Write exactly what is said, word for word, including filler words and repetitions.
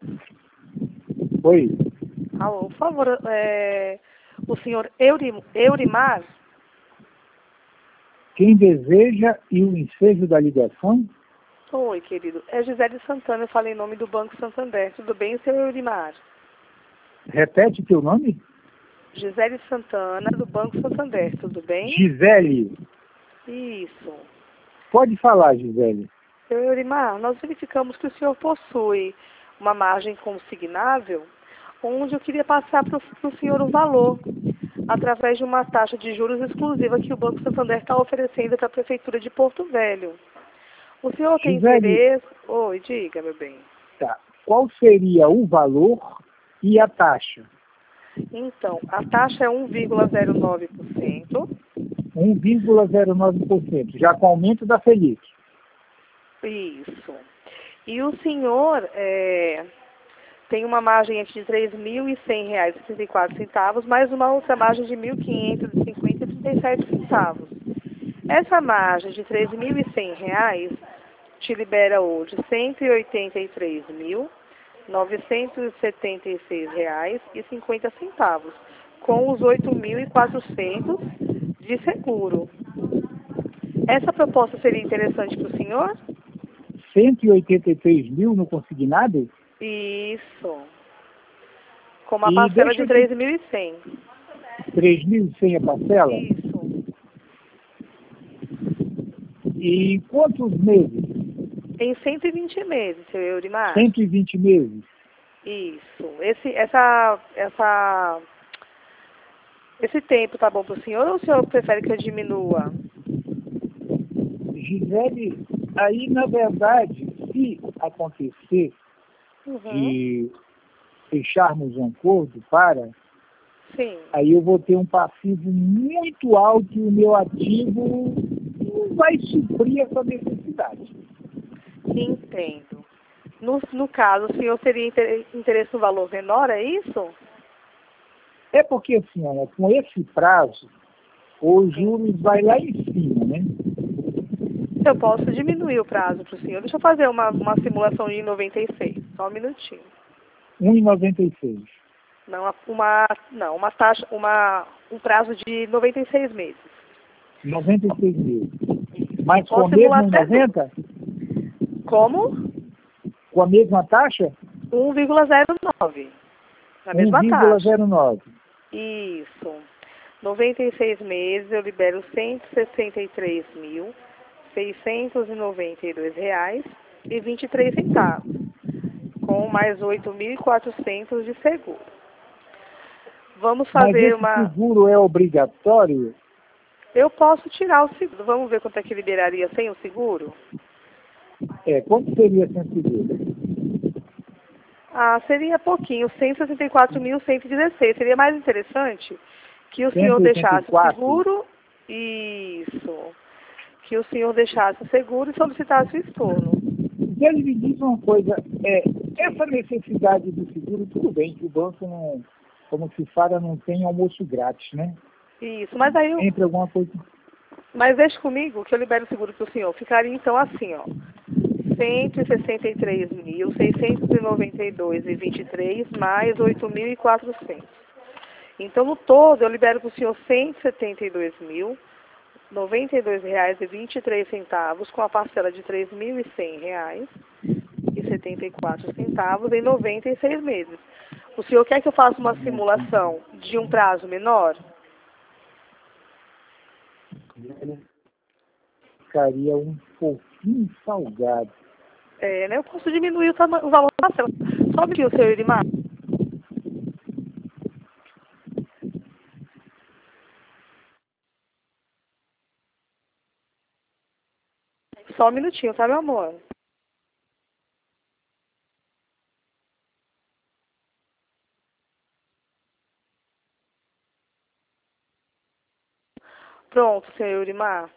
Oi, Alô, por favor, é, o senhor Eurim, Eurimar? quem deseja e o ensejo da ligação? Oi, querido. É Gisele Santana, eu falei em nome do Banco Santander. Tudo bem, seu Eurimar? Repete teu nome? Gisele Santana, do Banco Santander. Tudo bem? Gisele. Isso. Pode falar, Gisele. Seu Eurimar, nós verificamos que o senhor possui uma margem consignável, onde eu queria passar para o senhor o valor, através de uma taxa de juros exclusiva que o Banco Santander está oferecendo para a Prefeitura de Porto Velho. O senhor tem Gisele, interesse? Oi, diga, meu bem. tá. Qual seria o valor e a taxa? Então, a taxa é um vírgula zero nove por cento. um vírgula zero nove por cento, já com aumento da Feliz. Isso. E o senhor é, tem uma margem aqui de três mil e cem reais e sessenta e quatro centavos, mais uma outra margem de mil quinhentos e cinquenta e trinta e sete centavos. Essa margem de três mil e cem reais te libera hoje cento e oitenta e três mil novecentos e setenta e seis reais e cinquenta centavos, com os oito mil e quatrocentos de seguro. Essa proposta seria interessante para o senhor? cento e oitenta e três mil no consignado? Isso. Com uma E parcela deixa de eu te... três mil e cem. três mil e cem a parcela? Isso. E quantos meses? Em cento e vinte meses, seu Eurimar. cento e vinte meses. Isso. Esse, essa, essa, esse tempo tá bom para o senhor ou o senhor prefere que eu diminua? Gisele, aí na verdade, se acontecer Uhum. de fecharmos um acordo para, Sim. aí eu vou ter um passivo muito alto e o meu ativo não vai suprir essa necessidade. Entendo. No, no caso, o senhor teria inter- interesse no valor menor, é isso? É porque assim, olha, com esse prazo, os Sim. juros vai lá em cima, né? Eu posso diminuir o prazo para o senhor. Deixa eu fazer uma, uma simulação de noventa e seis. Só um minutinho. um vírgula noventa e seis. Não, uma, não, uma taxa, uma, um prazo de noventa e seis meses. noventa e seis mil. Mas com a Posso simular mesma até noventa? como? Com a mesma taxa? um vírgula zero nove. Na um mesma vírgula taxa. zero nove. Isso. noventa e seis meses eu libero cento e sessenta e três mil, seiscentos e noventa e dois reais e vinte e três centavos, com mais oito mil e quatrocentos de seguro. Vamos Mas fazer esse uma... seguro é obrigatório? Eu posso tirar o seguro. Vamos ver quanto é que liberaria sem o seguro? É, quanto seria sem seguro? Ah, seria pouquinho, cento e sessenta e quatro mil cento e dezesseis. Seria mais interessante que o senhor cento e oitenta e deixasse o quatro? seguro, isso, que o senhor deixasse o seguro e solicitasse o estorno. E ele me diz uma coisa, é, essa necessidade do seguro, tudo bem, que o banco não, como se fala, não tem almoço grátis, né? Isso, mas aí, eu, Entre alguma coisa. mas deixe comigo que eu libero o seguro para o senhor. Ficaria então assim, ó, cento e sessenta e três mil seiscentos e noventa e dois e vinte e três mais oito mil e quatrocentos. Então, no todo, eu libero para o senhor cento e setenta e dois mil noventa e dois reais e vinte e três centavos, com a parcela de três mil e cem reais e setenta e quatro centavos em noventa e seis meses. O senhor quer que eu faça uma simulação de um prazo menor? Ficaria um pouquinho salgado. É, né? Eu posso diminuir o, tama- o valor da parcela. Só um minutinho, seu Irimar. Só um minutinho, tá, meu amor? Pronto, seu Irimar.